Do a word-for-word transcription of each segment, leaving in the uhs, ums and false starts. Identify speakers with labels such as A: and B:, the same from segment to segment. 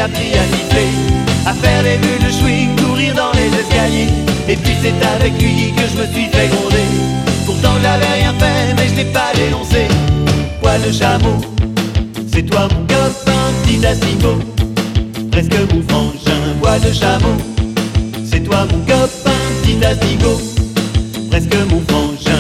A: appris à siffler, à faire des bulles de swing, courir dans les escaliers. Et puis c'est avec lui que je me suis fait gronder. Pourtant j'avais rien fait mais je l'ai pas dénoncé. Poil de chameau, c'est toi mon copain, petit asticot, presque mon frangin. Poil de chameau, c'est toi mon copain, petit asticot, presque mon frangin.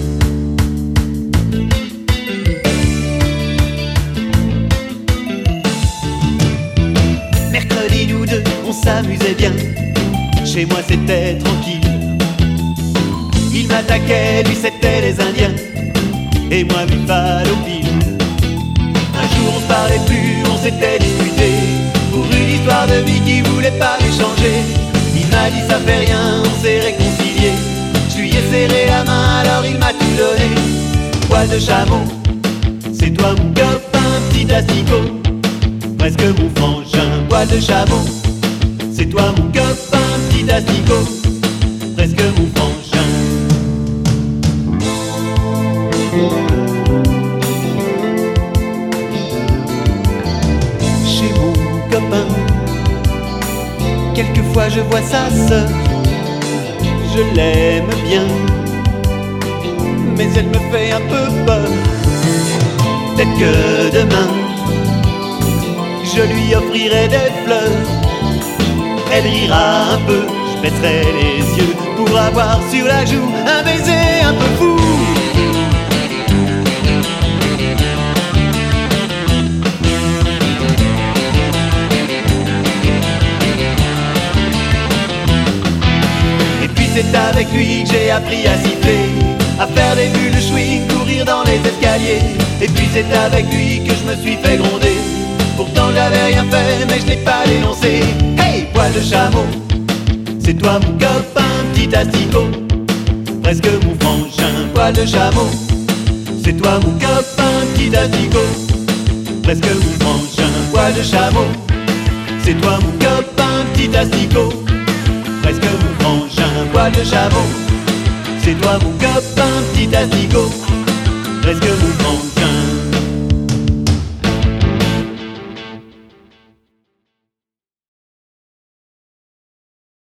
A: Mercredi nous deux, on s'amusait bien. Chez moi c'était tranquille. Il m'attaquait, lui c'était les Indiens, et moi Buffalo-Bill. Un jour on se parlait plus, on s'était disputé pour une histoire de vie qui voulait pas m'échanger. Il m'a dit ça fait rien, on s'est réconcilié. Je lui ai serré la main, alors il m'a tout donné. Poil de chameau, c'est toi mon copain, petit asticot, presque mon frangin. Poil de chameau, c'est toi mon copain, petit asticot, presque mon frangin. Chez mon copain, quelquefois je vois sa sœur. Je l'aime bien, mais elle me fait un peu peur. Peut-être que demain je lui offrirai des fleurs. Elle rira un peu, je baisserai les yeux pour avoir sur la joue un baiser un peu fou. Et puis c'est avec lui que j'ai appris à siffler, à faire des bulles de swing, courir dans les escaliers. Et puis c'est avec lui que je me suis fait gronder. Pourtant j'avais rien fait mais je l'ai pas dénoncé. Hey, poil de chameau, c'est toi mon copain, petit asticot, presque mon frangin. Poil de chameau, c'est toi mon copain, petit asticot, presque mon frangin. Poil de chameau, c'est toi mon copain, petit asticot, presque mon frangin. Poil de chameau, c'est toi mon copain, petit asticot, presque mon